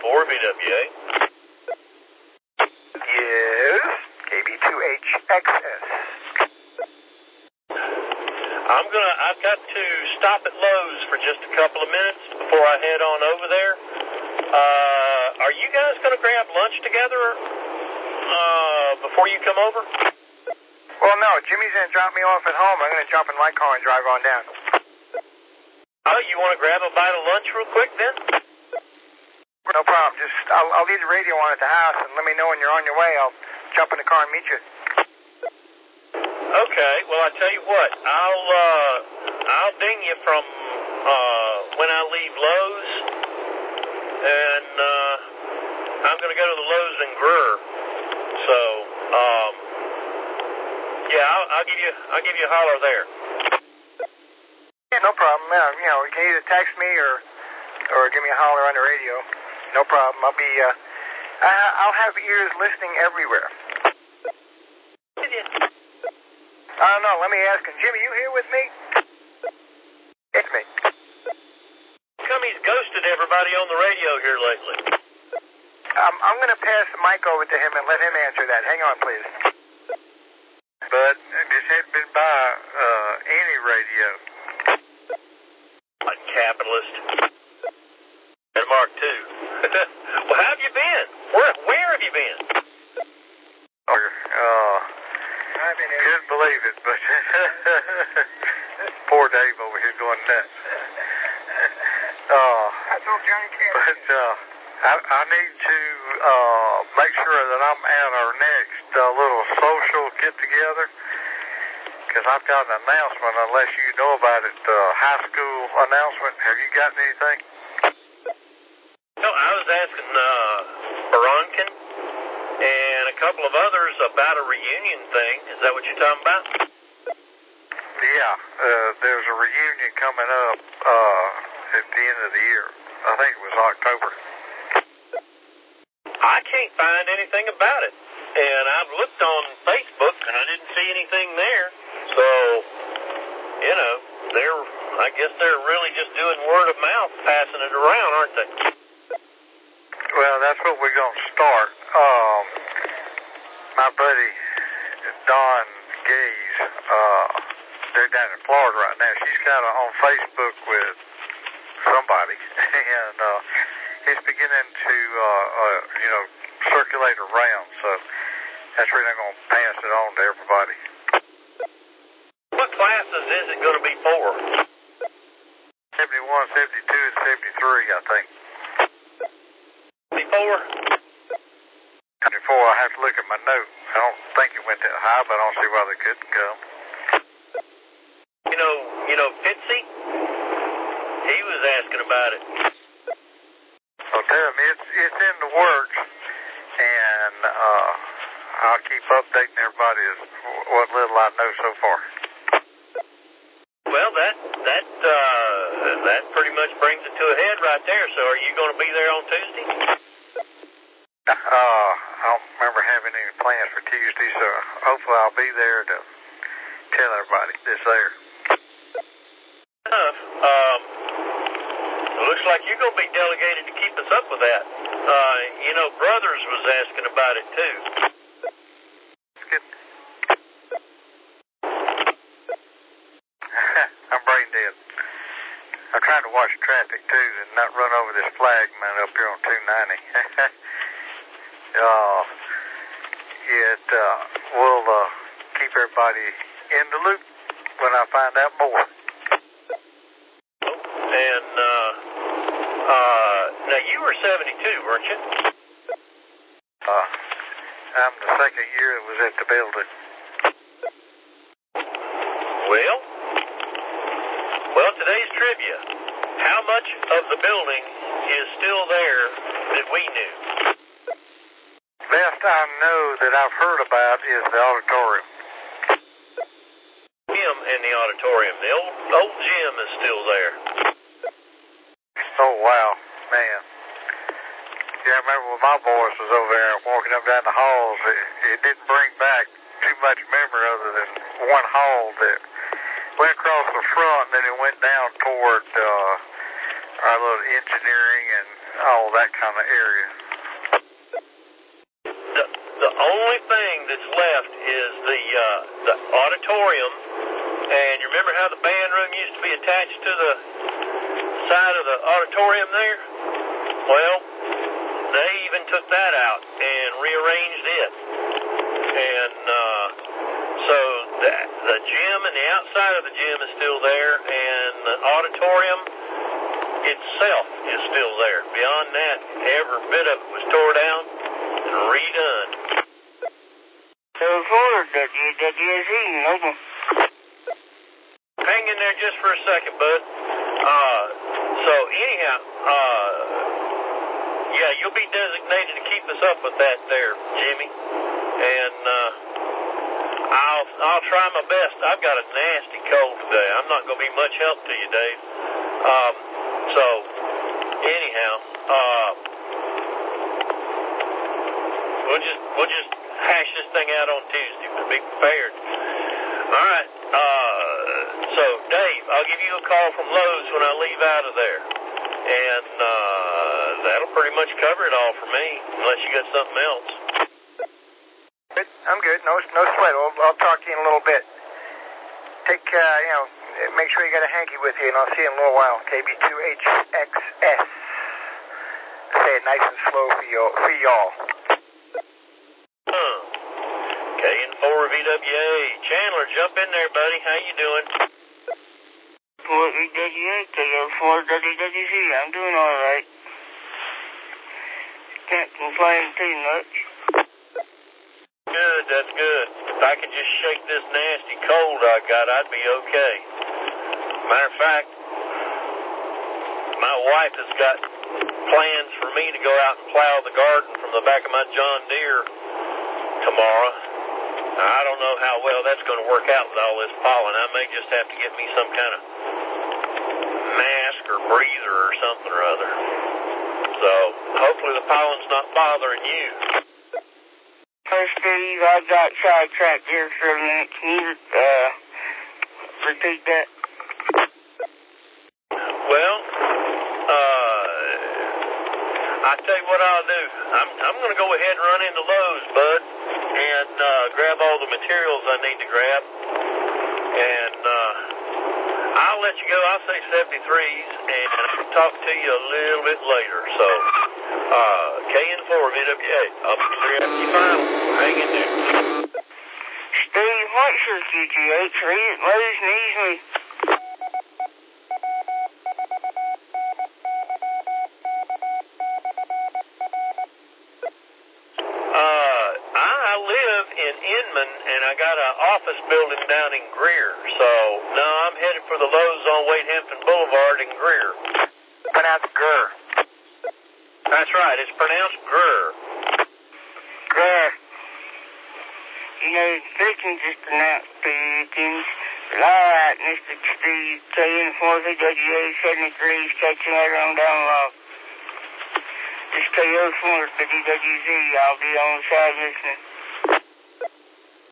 VWA. Yes, KB2HXS. I've got to stop at Lowe's for just a couple of minutes before I head on over there. Are you guys going to grab lunch together before you come over? Well, no, Jimmy's going to drop me off at home. I'm going to jump in my car and drive on down. Oh, you want to grab a bite of lunch real quick then? No problem. Just I'll leave the radio on at the house and let me know when you're on your way. I'll jump in the car and meet you. Okay. Well, I tell you what. I'll ding you from when I leave Lowe's, and I'm going to go to the Lowe's in Greer. So, yeah, I'll give you a holler there. Yeah, no problem. You know, you can either text me or give me a holler on the radio. No problem. I'll have ears listening everywhere. I don't know. Let me ask him. Jimmy, you here with me? It's me. How come he's ghosted everybody on the radio here lately? I'm going to pass the mic over to him and let him answer that. Hang on, please. But this hadn't been by any radio. A capitalist. And Mark, too. Well, how have you been? Where have you been? Couldn't believe it, but poor Dave over here going nuts. I told John Cannon. But I need to make sure that I'm at our next little social get-together, because I've got an announcement, unless you know about it, high school announcement. Have you gotten anything? No, I was asking Baronkin and a couple of others about a reunion thing. Is that what you're talking about? Yeah, there's a reunion coming up at the end of the year. I think it was October. I can't find anything about it. And I've looked on Facebook and I didn't see anything there. So, you know, I guess they're really just doing word of mouth, passing it around, aren't they? Well, that's what we're going to start. My buddy, Don Gaze, they're down in Florida right now. She's kind of on Facebook with somebody, and it's beginning to, circulate around. So that's really going to pass it on to everybody. What classes is it going to be for? 71, 72, and 73, I think. 74? 74, I have to look at my note. I don't think it went that high, but I don't see why they couldn't come. You know, Fitzy? He was asking about it. Well, tell him it's in the works, and I'll keep updating everybody as what little I know so far. Well, that pretty much brings it to a head right there. So are you going to be there on Tuesday? I don't remember having any plans for Tuesday, so hopefully I'll be there to tell everybody it's there. Looks like you're going to be delegated to keep us up with that. Brothers was asking about it too. I'm brain dead. I'm trying to watch traffic too and not run over this flagman up here on 290. We'll keep everybody in the loop when I find out more. And now you were 72, weren't you? I'm the second year that was at the building. Well, today's trivia. How much of the building is still there that we knew? Best I know that I've heard about is the auditorium. Gym and the auditorium. The old gym is still there. Oh, wow, man. Yeah, I remember when my boys was over there walking up down the halls, it didn't bring back too much memory other than one hall that went across the front and then it went down toward our little engineering and all that kind of area. The only thing that's left is the auditorium, and you remember how the band room used to be attached to the side of the auditorium there? Well, they even took that out and rearranged it. And so the gym and the outside of the gym is still there, and the auditorium itself is still there. Beyond that, every bit of it was tore down and redone. So far, WWZ, nothing. Hang in there just for a second, bud. So anyhow, yeah, you'll be designated to keep us up with that there, Jimmy. And I'll try my best. I've got a nasty cold today. I'm not going to be much help to you, Dave. So anyhow, we'll just hash this thing out on Tuesday. But be prepared. All right. So Dave, I'll give you a call from Lowe's when I leave out of there, and that'll pretty much cover it all for me, unless you got something else. Good. I'm good. No sweat. I'll talk to you in a little bit. Take, make sure you got a hanky with you, and I'll see you in a little while. KB2HXS. Say it nice and slow for y'all. K4VWA. Chandler, jump in there, buddy. How you doing? For VWA, KL4WWZ, I'm doing all right. Can't complain too much. Good, that's good. If I could just shake this nasty cold I got, I'd be okay. Matter of fact, my wife has got plans for me to go out and plow the garden from the back of my John Deere tomorrow. Now, I don't know how well that's going to work out with all this pollen. I may just have to get me some kind of mask or breather or something or other. So hopefully the pollen's not bothering you. Hey, Steve, I got sidetracked here for a minute. Can you repeat that? Well, I tell you what I'll do. I'm going to go ahead and run into Lowe's, bud, and grab all the materials I need to grab. And I'll let you go. I'll say 73s, and I'll talk to you a little bit later. So, KN4VWA. I'll be there after you final. Hang in there. Steve, what's your QTH? Read it, Lowe's needs me. I live in Inman, and I got an office building down in Greer. So, no, I'm headed for the Lowe's on Wade Hampton Boulevard in Greer. Pronounced Grr. That's right. It's pronounced Grr. Grr. You know, Pickens is pronounced Pickens. But all right, Mr. Steve, KN4VWA 73's catching later on down the law. This KO4 for DWZ, I'll be on the side listening.